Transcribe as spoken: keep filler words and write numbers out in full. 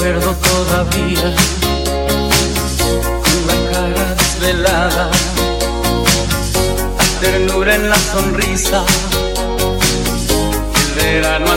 recuerdo todavía, con la cara desvelada, la ternura en la sonrisa, el verano